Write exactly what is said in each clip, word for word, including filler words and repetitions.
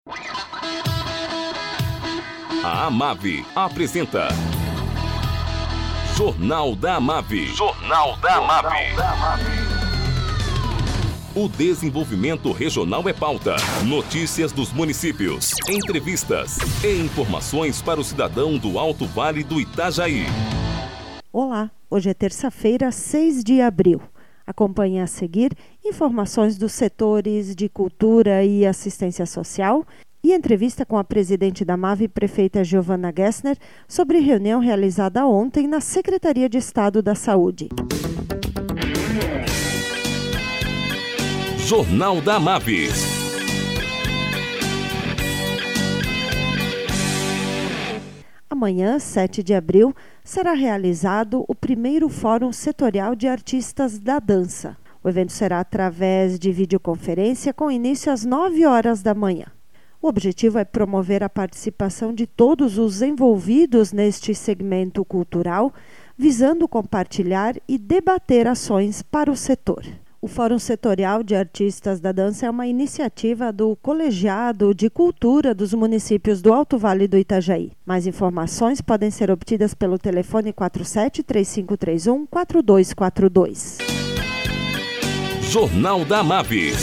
A Amave apresenta Jornal da Amave. Jornal da Amave. O desenvolvimento regional é pauta. Notícias dos municípios, entrevistas e informações para o cidadão do Alto Vale do Itajaí. Olá, hoje é terça-feira, seis de abril. Acompanhe a seguir informações dos setores de cultura e assistência social e entrevista com a presidente da Amave, prefeita Giovana Gessner, sobre reunião realizada ontem na Secretaria de Estado da Saúde. Jornal da Amave. Amanhã, sete de abril, será realizado o primeiro Fórum Setorial de Artistas da Dança. O evento será através de videoconferência com início às nove horas da manhã. O objetivo é promover a participação de todos os envolvidos neste segmento cultural, visando compartilhar e debater ações para o setor. O Fórum Setorial de Artistas da Dança é uma iniciativa do Colegiado de Cultura dos municípios do Alto Vale do Itajaí. Mais informações podem ser obtidas pelo telefone quatro sete três cinco três um quatro dois quatro dois. Jornal da Amave.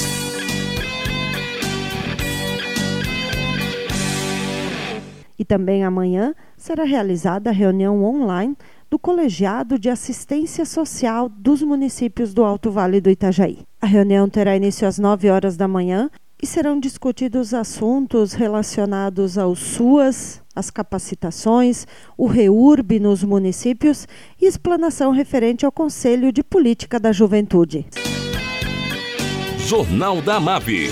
E também amanhã será realizada a reunião online do Colegiado de Assistência Social dos municípios do Alto Vale do Itajaí. A reunião terá início às nove horas da manhã e serão discutidos assuntos relacionados ao S U A S, as capacitações, o REURB nos municípios e explanação referente ao Conselho de Política da Juventude. Jornal da Amave.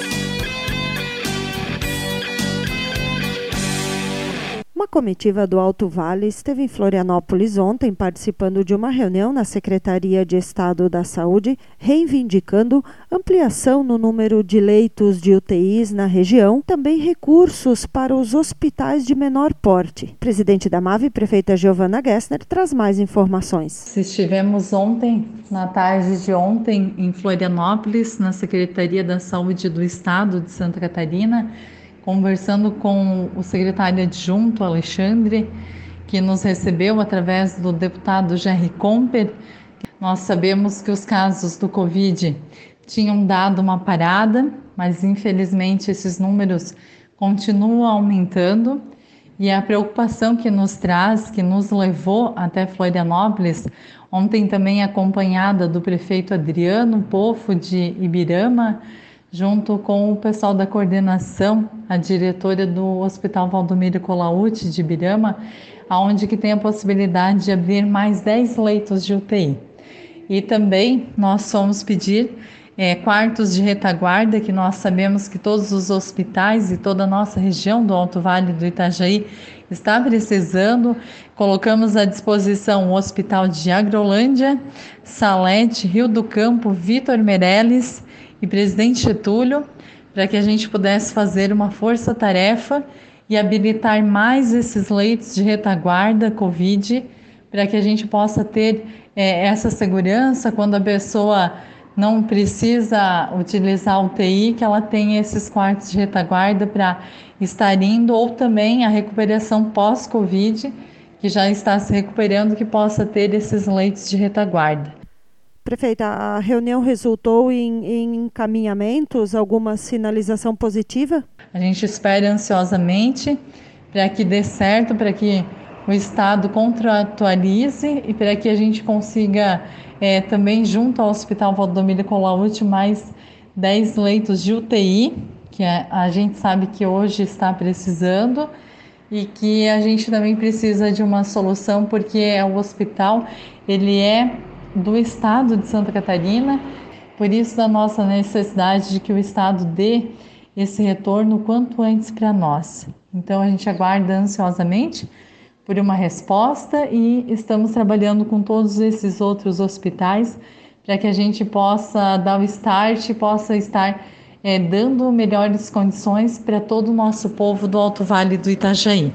Uma comitiva do Alto Vale esteve em Florianópolis ontem participando de uma reunião na Secretaria de Estado da Saúde, reivindicando ampliação no número de leitos de U T Is na região, também recursos para os hospitais de menor porte. Presidente da Amave, prefeita Giovana Gessner, traz mais informações. Estivemos ontem, na tarde de ontem, em Florianópolis, na Secretaria da Saúde do Estado de Santa Catarina, conversando com o secretário adjunto, Alexandre, que nos recebeu através do deputado Jerry Comper. Nós sabemos que os casos do Covid tinham dado uma parada, mas infelizmente esses números continuam aumentando e a preocupação que nos traz, que nos levou até Florianópolis, ontem também acompanhada do prefeito Adriano Pofo de Ibirama, junto com o pessoal da coordenação, a diretora do Hospital Valdomiro Colautti de Ibirama, onde que tem a possibilidade de abrir mais dez leitos de U T I. E também nós fomos pedir é, quartos de retaguarda, que nós sabemos que todos os hospitais e toda a nossa região do Alto Vale do Itajaí está precisando. Colocamos à disposição o Hospital de Agrolândia, Salete, Rio do Campo, Vitor Meirelles e Presidente Getúlio, para que a gente pudesse fazer uma força-tarefa e habilitar mais esses leitos de retaguarda Covid, para que a gente possa ter é, essa segurança quando a pessoa não precisa utilizar a U T I, que ela tenha esses quartos de retaguarda para estar indo, ou também a recuperação pós-Covid, que já está se recuperando, que possa ter esses leitos de retaguarda. Prefeita, a reunião resultou em, em encaminhamentos, alguma sinalização positiva? A gente espera ansiosamente para que dê certo, para que o Estado contratualize e para que a gente consiga é, também, junto ao Hospital Valdomiro Colautti, mais dez leitos de U T I, que a, a gente sabe que hoje está precisando e que a gente também precisa de uma solução, porque o hospital ele é do Estado de Santa Catarina, por isso da nossa necessidade de que o Estado dê esse retorno o quanto antes para nós. Então a gente aguarda ansiosamente por uma resposta e estamos trabalhando com todos esses outros hospitais para que a gente possa dar o start e possa estar é, dando melhores condições para todo o nosso povo do Alto Vale do Itajaí.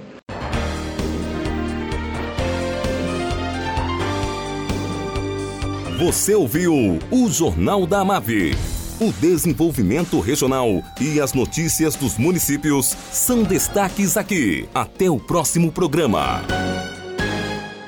Você ouviu o Jornal da Amave. O desenvolvimento regional e as notícias dos municípios são destaques aqui. Até o próximo programa.